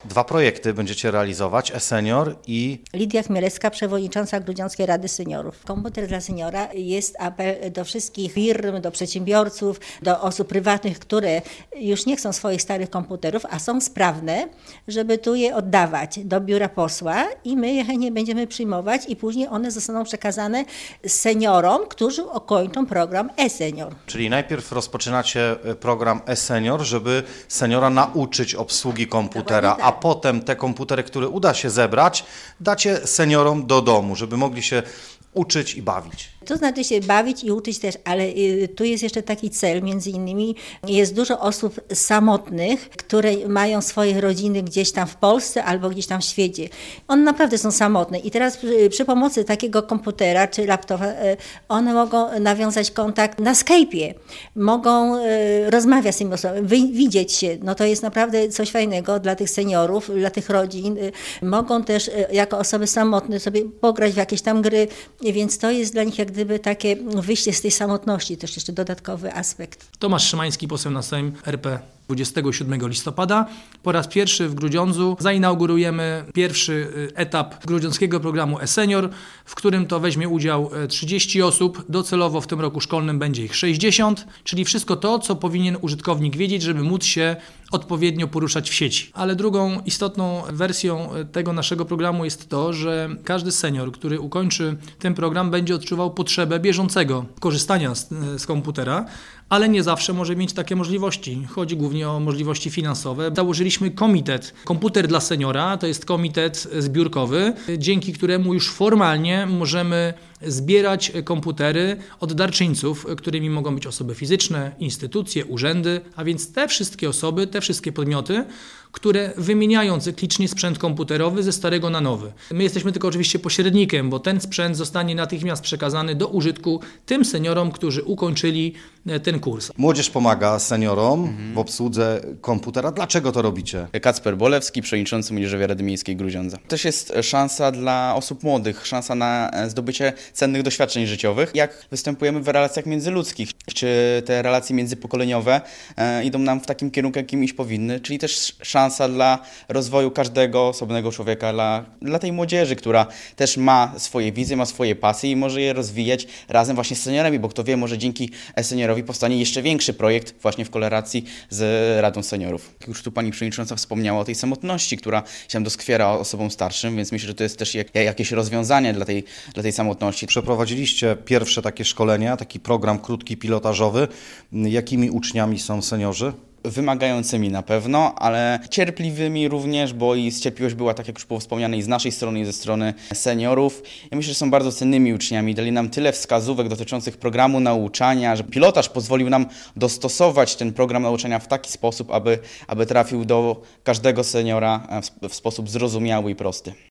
2 projekty będziecie realizować, e-senior i... Lidia Chmielewska, przewodnicząca Grudziąckiej Rady Seniorów. Komputer dla seniora jest apel do wszystkich firm, do przedsiębiorców, do osób prywatnych, które już nie chcą swoich starych komputerów, a są sprawne, żeby tu je oddawać do biura posła i my je chętnie będziemy przyjmować i później one zostaną przekazane seniorom, którzy ukończą program e-senior. Czyli najpierw rozpoczynacie program e-senior, żeby seniora nauczyć obsługi komputera, tak. a potem te komputery, które uda się zebrać, dacie seniorom do domu, żeby mogli się uczyć i bawić. To znaczy się bawić i uczyć też, ale tu jest jeszcze taki cel, między innymi jest dużo osób samotnych, które mają swoje rodziny gdzieś tam w Polsce albo gdzieś tam w świecie. One naprawdę są samotne i teraz przy pomocy takiego komputera czy laptopa one mogą nawiązać kontakt na Skype'ie, mogą rozmawiać z tymi osobami, widzieć się. No to jest naprawdę coś fajnego dla tych seniorów, dla tych rodzin. Mogą też jako osoby samotne sobie pograć w jakieś tam gry, więc to jest dla nich jak gdyby takie wyjście z tej samotności, też jeszcze dodatkowy aspekt. Tomasz Szymański, poseł na Sejm RP. 27 listopada po raz pierwszy w Grudziądzu zainaugurujemy pierwszy etap grudziąckiego programu e-senior, w którym to weźmie udział 30 osób. Docelowo w tym roku szkolnym będzie ich 60, czyli wszystko to, co powinien użytkownik wiedzieć, żeby móc się odpowiednio poruszać w sieci. Ale drugą istotną wersją tego naszego programu jest to, że każdy senior, który ukończy ten program, będzie odczuwał potrzebę bieżącego korzystania z komputera, ale nie zawsze może mieć takie możliwości. Chodzi głównie o możliwości finansowe. Założyliśmy komitet Komputer dla Seniora, to jest komitet zbiórkowy, dzięki któremu już formalnie możemy zbierać komputery od darczyńców, którymi mogą być osoby fizyczne, instytucje, urzędy, a więc te wszystkie osoby, te wszystkie podmioty, które wymieniają cyklicznie sprzęt komputerowy ze starego na nowy. My jesteśmy tylko oczywiście pośrednikiem, bo ten sprzęt zostanie natychmiast przekazany do użytku tym seniorom, którzy ukończyli ten kurs. Młodzież pomaga seniorom w obsłudze komputera. Dlaczego to robicie? Kacper Bolewski, przewodniczący Młodzieżowej Rady Miejskiej Grudziądza. Też jest szansa dla osób młodych, szansa na zdobycie cennych doświadczeń życiowych, jak występujemy w relacjach międzyludzkich, czy te relacje międzypokoleniowe idą nam w takim kierunku, jakim iść powinny, czyli też szansa dla rozwoju każdego osobnego człowieka, dla tej młodzieży, która też ma swoje wizje, ma swoje pasje i może je rozwijać razem właśnie z seniorami, bo kto wie, może dzięki seniorowi powstanie jeszcze większy projekt właśnie w korelacji z Radą Seniorów. Już tu pani przewodnicząca wspomniała o tej samotności, która się doskwiera osobom starszym, więc myślę, że to jest też jakieś rozwiązanie dla tej samotności. Przeprowadziliście pierwsze takie szkolenia, taki program krótki, pilotażowy. Jakimi uczniami są seniorzy? Wymagającymi na pewno, ale cierpliwymi również, bo i cierpliwość była, tak jak już było wspomniane, i z naszej strony, i ze strony seniorów. Ja myślę, że są bardzo cennymi uczniami. Dali nam tyle wskazówek dotyczących programu nauczania, że pilotaż pozwolił nam dostosować ten program nauczania w taki sposób, aby trafił do każdego seniora w sposób zrozumiały i prosty.